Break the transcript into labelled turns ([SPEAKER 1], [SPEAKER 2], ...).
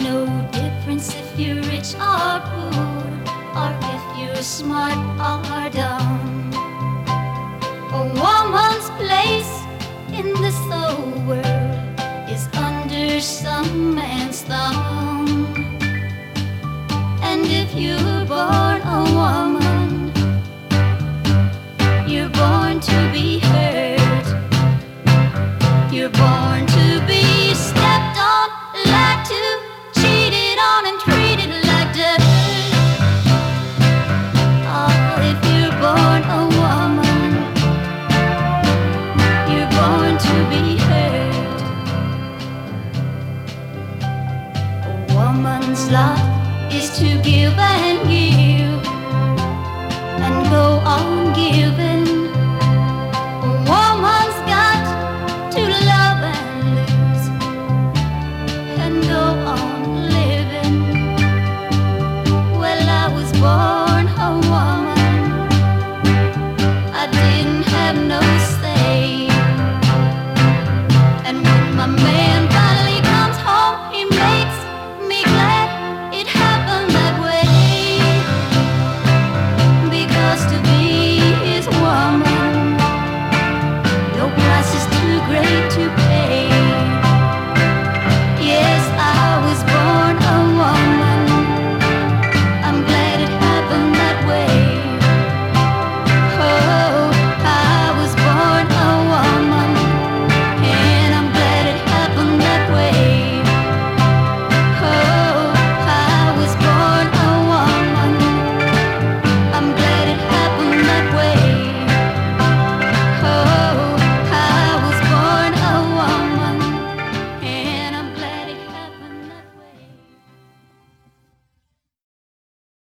[SPEAKER 1] no difference if you're rich or poor, or if you're smart or dumb. A woman's place in this whole world is under some man's thumb. And if you're born a woman, you're born to be hurt. You're born to be stepped on, lied to, cheated on, and treated like dirt. Oh, if you're born a woman, you're born to be hurt. A woman's lot is to give and give, and go on giving.